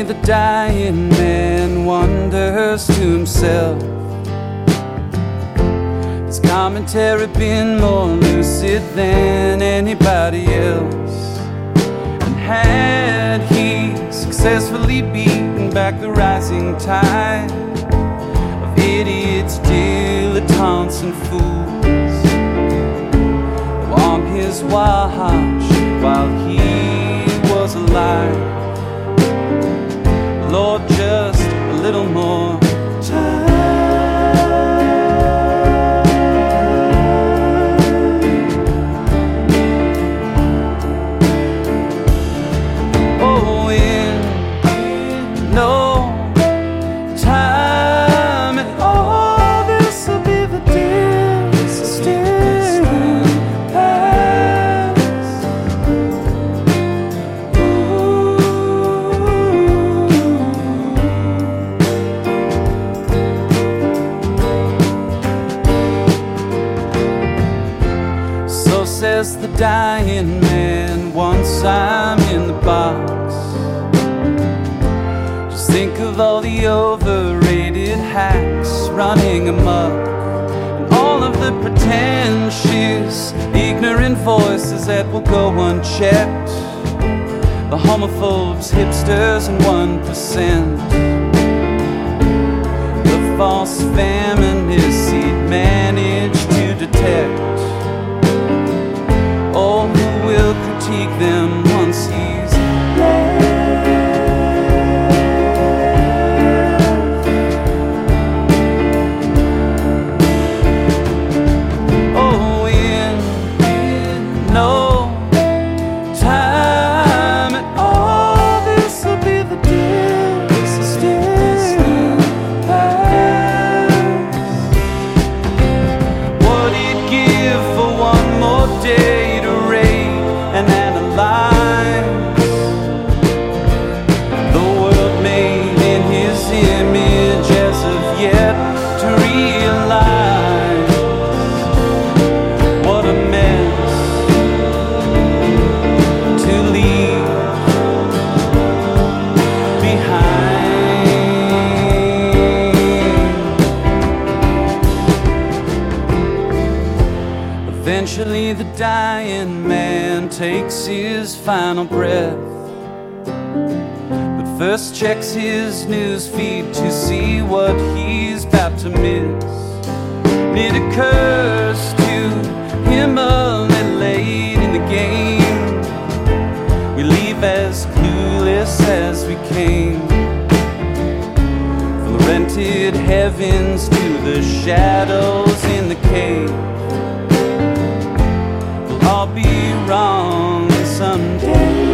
Eventually the dying man wonders to himself, has commentary been more lucid than anybody else? And had he successfully beaten back the rising tide of idiots, dilettantes and fools who warm his watch while he was alive? Lord, just a little more time. Oh, in no time at all, this will be the distant past. So says the dying man once I'm in the box. Just think of all the overrated hacks running amok, and all of the pretentious, ignorant voices that will go unchecked, the homophobes, hipsters, and 1%, the false feminists he'd managed to detect. Oh, who will critique them once he's left? Oh, in no time at all, this will be the distant past. What'd it give for one more day and analyze the world made in his image, as of yet to realize what a mess to leave behind. Eventually the dying man takes his final breath, but first checks his news feed to see what he's about to miss. It occurs to him a little late in the game, we leave as clueless as we came, from the rented heavens to the shadows in the cave. I'll be wrong someday.